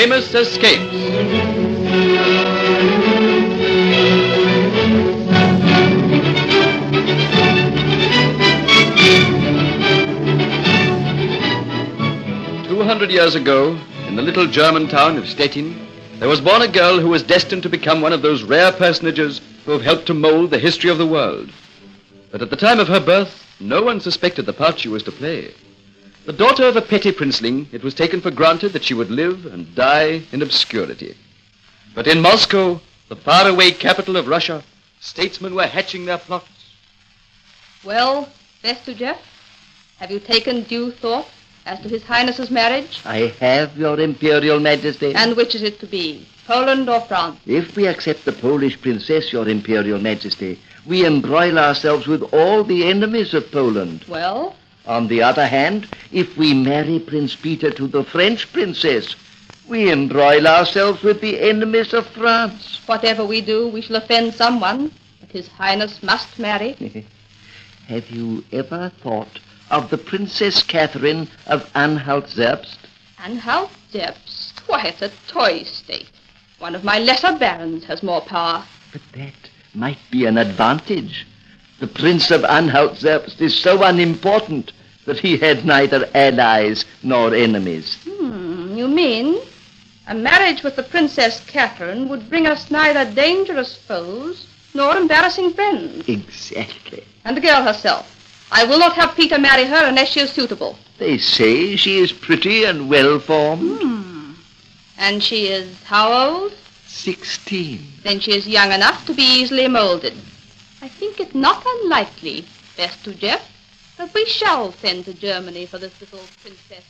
Famous Escapes. Years ago, in the little German town of Stettin, there was born a girl who was destined to become one of those rare personages who have helped to mold the history of the world. But at the time of her birth, no one suspected the part she was to play. The daughter of a petty princeling, it was taken for granted that she would live and die in obscurity. But in Moscow, the faraway capital of Russia, statesmen were hatching their plots. Well, Bestujev, have you taken due thought as to His Highness's marriage? I have, Your Imperial Majesty. And which is it to be, Poland or France? If we accept the Polish princess, Your Imperial Majesty, we embroil ourselves with all the enemies of Poland. Well? On the other hand, if we marry Prince Peter to the French princess, we embroil ourselves with the enemies of France. Whatever we do, we shall offend someone, but His Highness must marry. Have you ever thought of the Princess Catherine of Anhalt-Zerbst? Anhalt-Zerbst? Why, it's a toy state. One of my lesser barons has more power. But that might be an advantage. The Prince of Anhalt-Zerbst is so unimportant that he had neither allies nor enemies. You mean a marriage with the Princess Catherine would bring us neither dangerous foes nor embarrassing friends? Exactly. And the girl herself. I will not have Peter marry her unless she is suitable. They say she is pretty and well-formed. And she is how old? 16. Then she is young enough to be easily molded. I think it not unlikely, Bestujev, that we shall send to Germany for this little Princess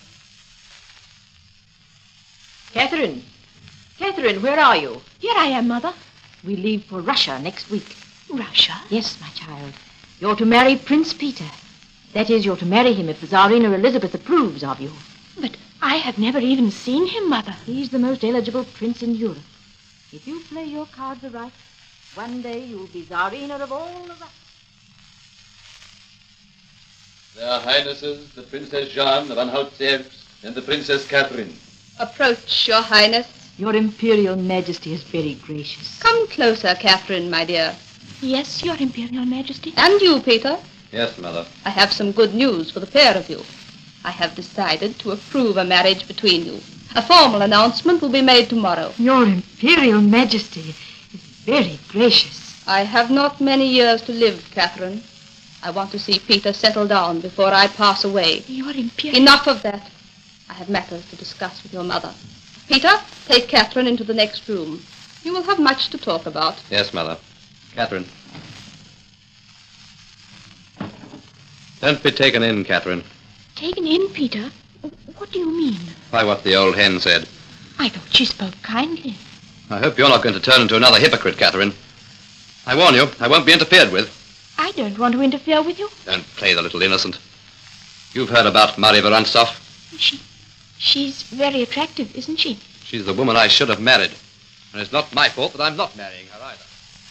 Catherine. Catherine, where are you? Here I am, Mother. We leave for Russia next week. Russia? Yes, my child. You're to marry Prince Peter. That is, you're to marry him if the Tsarina Elizabeth approves of you. But I have never even seen him, Mother. He's the most eligible prince in Europe. If you play your cards aright, one day you'll be Tsarina of all the Russians. Their Highnesses, the Princess Jeanne of Anhalt-Zerbst and the Princess Catherine. Approach, Your Highness. Your Imperial Majesty is very gracious. Come closer, Catherine, my dear. Yes, Your Imperial Majesty. And you, Peter. Yes, Mother. I have some good news for the pair of you. I have decided to approve a marriage between you. A formal announcement will be made tomorrow. Your Imperial Majesty is very gracious. I have not many years to live, Catherine. I want to see Peter settle down before I pass away. Your Imperial... Enough of that. I have matters to discuss with your mother. Peter, take Catherine into the next room. You will have much to talk about. Yes, Mother. Catherine. Don't be taken in, Catherine. Taken in, Peter? What do you mean? By what the old hen said. I thought she spoke kindly. I hope you're not going to turn into another hypocrite, Catherine. I warn you, I won't be interfered with. I don't want to interfere with you. Don't play the little innocent. You've heard about Marie Vorontsov. She's very attractive, isn't she? She's the woman I should have married. And it's not my fault that I'm not marrying her either.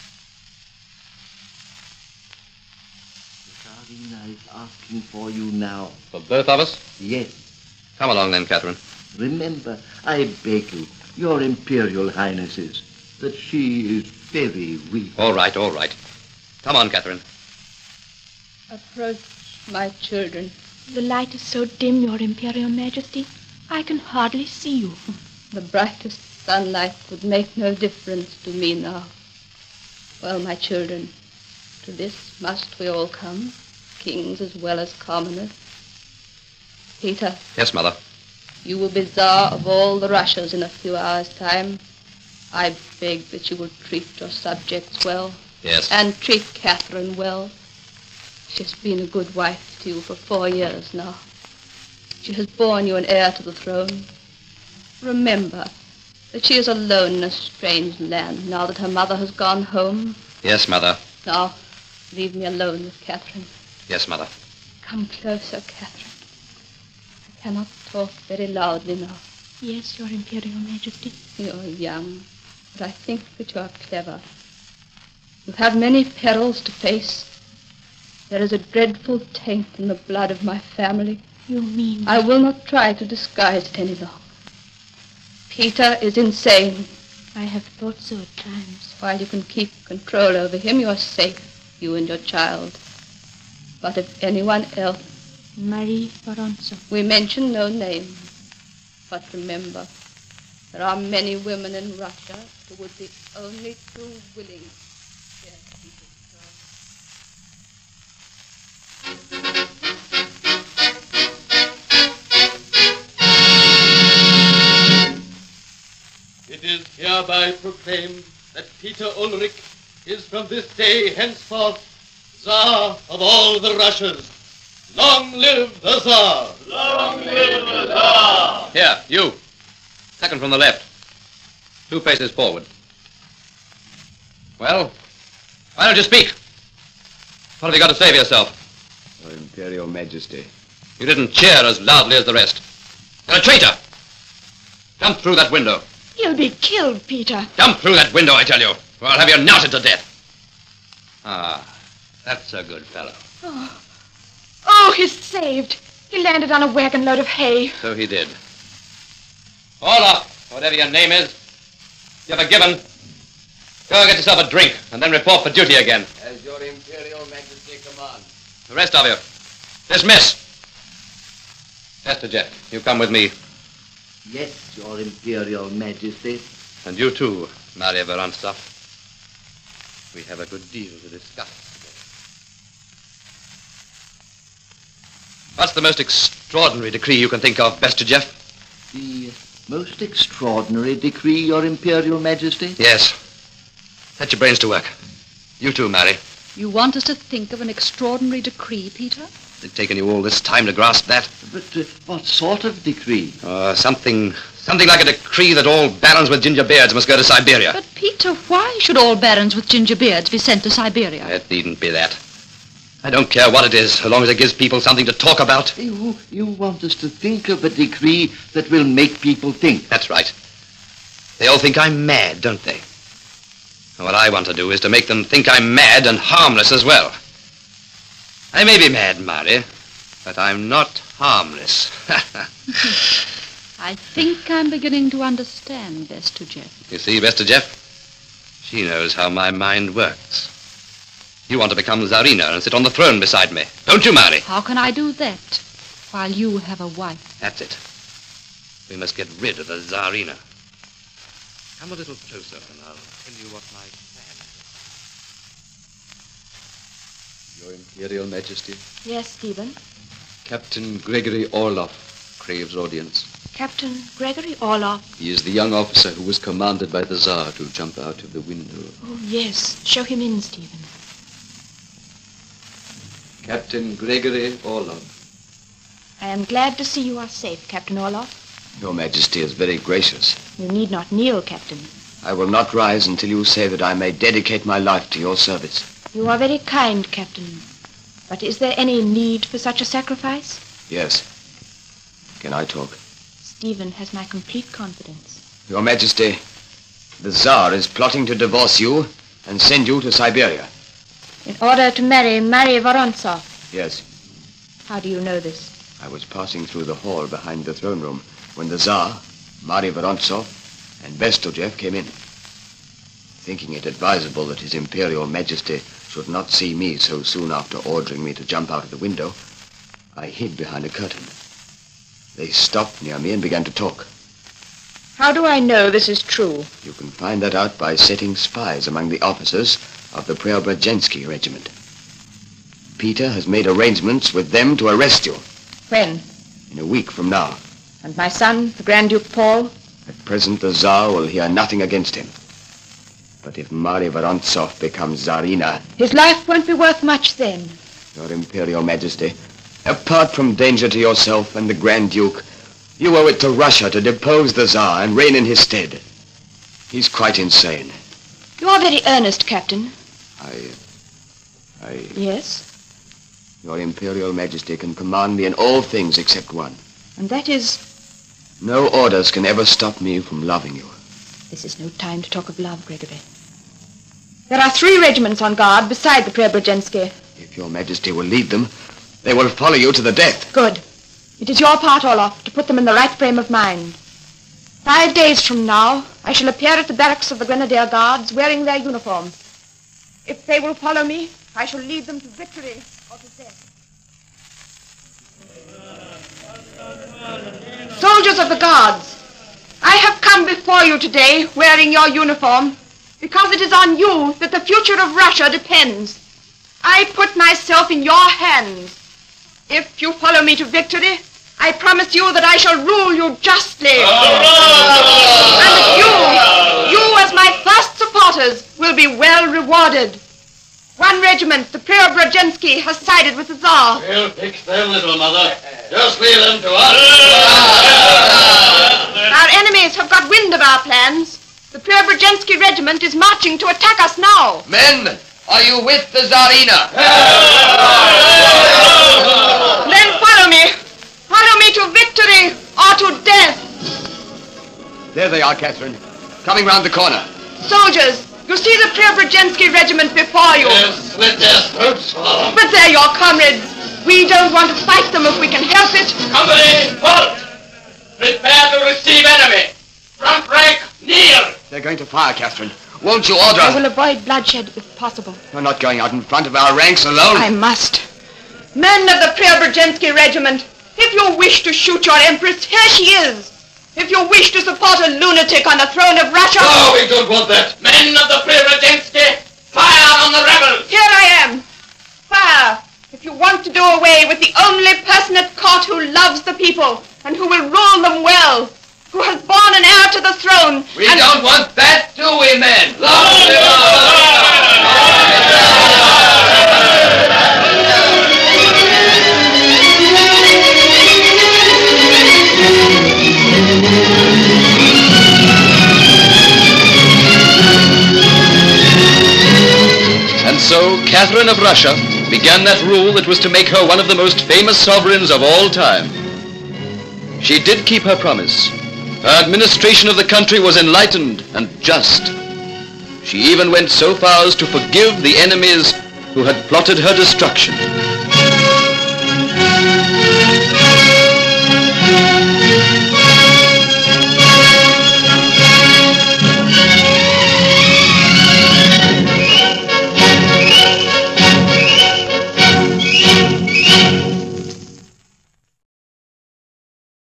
The Tsarina is asking for you now. For both of us? Yes. Come along then, Catherine. Remember, I beg you, Your Imperial Highnesses, that she is very weak. All right, all right. Come on, Catherine. Approach, my children. The light is so dim, Your Imperial Majesty. I can hardly see you. The brightest sunlight would make no difference to me now. Well, my children, to this must we all come, kings as well as commoners. Peter. Yes, Mother. You will be Tsar of all the Russias in a few hours' time. I beg that you will treat your subjects well. Yes. And treat Catherine well. She's been a good wife to you for 4 years now. She has borne you an heir to the throne. Remember that she is alone in a strange land now that her mother has gone home. Yes, Mother. Now, leave me alone with Catherine. Yes, Mother. Come closer, Catherine. I cannot talk very loudly now. Yes, Your Imperial Majesty. You're young, but I think that you are clever. You have many perils to face. There is a dreadful taint in the blood of my family. You mean... I will not try to disguise it any longer. Peter is insane. I have thought so at times. While you can keep control over him, you are safe, you and your child. But if anyone else... Marie Vorontsov. We mention no names. But remember, there are many women in Russia who would be only too willing to share Peter's throne. It is hereby proclaimed that Peter Ulrich is from this day henceforth Tsar of all the Russias. Long live the Tsar! Long live the Tsar! Here, you. Second from the left. 2 paces forward. Well, why don't you speak? What have you got to say for yourself? Your Imperial Majesty. You didn't cheer as loudly as the rest. You're a traitor! Jump through that window. He'll be killed, Peter. Jump through that window, I tell you, or I'll have you knouted to death. Ah, that's a good fellow. Oh, he's saved. He landed on a wagon load of hay. So he did. Olaf, whatever your name is, you're forgiven. Go get yourself a drink, and then report for duty again. As your Imperial Majesty commands. The rest of you, dismiss. Bestujef, you come with me. Yes, your Imperial Majesty. And you too, Maria Vorontsov. We have a good deal to discuss today. What's the most extraordinary decree you can think of, Bestujef? The most extraordinary decree, your Imperial Majesty? Yes. Set your brains to work. You too, Mary. You want us to think of an extraordinary decree, Peter? It's taken you all this time to grasp that. But what sort of decree? Something like a decree that all barons with ginger beards must go to Siberia. But, Peter, why should all barons with ginger beards be sent to Siberia? It needn't be that. I don't care what it is, so long as it gives people something to talk about. You want us to think of a decree that will make people think. That's right. They all think I'm mad, don't they? And what I want to do is to make them think I'm mad and harmless as well. I may be mad, Mary, but I'm not harmless. I think I'm beginning to understand, Bestujef. You see, Bestujef, she knows how my mind works. You want to become Tsarina and sit on the throne beside me, don't you, Mary? How can I do that while you have a wife? That's it. We must get rid of the Tsarina. Come a little closer and I'll tell you what my plan is. Your Imperial Majesty. Yes, Stephen. Captain Gregory Orloff craves audience. Captain Gregory Orloff. He is the young officer who was commanded by the Tsar to jump out of the window. Oh, yes. Show him in, Stephen. Captain Gregory Orloff. I am glad to see you are safe, Captain Orloff. Your Majesty is very gracious. You need not kneel, Captain. I will not rise until you say that I may dedicate my life to your service. You are very kind, Captain. But is there any need for such a sacrifice? Yes. Can I talk? Stephen has my complete confidence. Your Majesty, the Tsar is plotting to divorce you and send you to Siberia. In order to marry Marie Vorontsov? Yes. How do you know this? I was passing through the hall behind the throne room when the Tsar, Marie Vorontsov, and Bestujef came in. Thinking it advisable that His Imperial Majesty should not see me so soon after ordering me to jump out of the window, I hid behind a curtain. They stopped near me and began to talk. How do I know this is true? You can find that out by setting spies among the officers of the Preobrazhensky regiment. Peter has made arrangements with them to arrest you. When? In a week from now. And my son, the Grand Duke Paul? At present, the Tsar will hear nothing against him. But if Marie Vorontsov becomes Tsarina... His life won't be worth much then. Your Imperial Majesty, apart from danger to yourself and the Grand Duke, you owe it to Russia to depose the Tsar and reign in his stead. He's quite insane. You are very earnest, Captain. Yes? Your Imperial Majesty can command me in all things except one. And that is... No orders can ever stop me from loving you. This is no time to talk of love, Gregory. There are 3 regiments on guard beside the Preobrazhensky. If your Majesty will lead them, they will follow you to the death. Good. It is your part, Orloff, to put them in the right frame of mind. 5 days from now, I shall appear at the barracks of the Grenadier Guards wearing their uniform. If they will follow me, I shall lead them to victory or to death. Soldiers of the Guards, I have come before you today wearing your uniform because it is on you that the future of Russia depends. I put myself in your hands. If you follow me to victory, I promise you that I shall rule you justly. And that you as my first supporters, will be well rewarded. One regiment, the Preobrazhensky, has sided with the Tsar. We'll fix them, little mother. Just leave them to us. Our enemies have got wind of our plans. The Preobrazhensky regiment is marching to attack us now. Men, are you with the Tsarina? Then follow me. Follow me to victory or to death. There they are, Catherine. Coming round the corner. Soldiers, you see the Preobrazhensky regiment before you. We'll slit their throats for them. But they're your comrades. We don't want to fight them if we can help it. Company, halt! Prepare to receive enemy. Front rank, kneel. They're going to fire, Catherine. Won't you order? I will avoid bloodshed if possible. You're not going out in front of our ranks alone. I must. Men of the Preobrazhensky regiment, if you wish to shoot your empress, here she is. If you wish to support a lunatic on the throne of Russia... No, we don't want that. Men of the Preobrazhensky, fire on the rebels. Here I am. Fire. If you want to do away with the only person at court who loves the people and who will rule them well, who has borne an heir to the throne... We don't want that, do we, men? And so Catherine of Russia began that rule that was to make her one of the most famous sovereigns of all time. She did keep her promise. Her administration of the country was enlightened and just. She even went so far as to forgive the enemies who had plotted her destruction.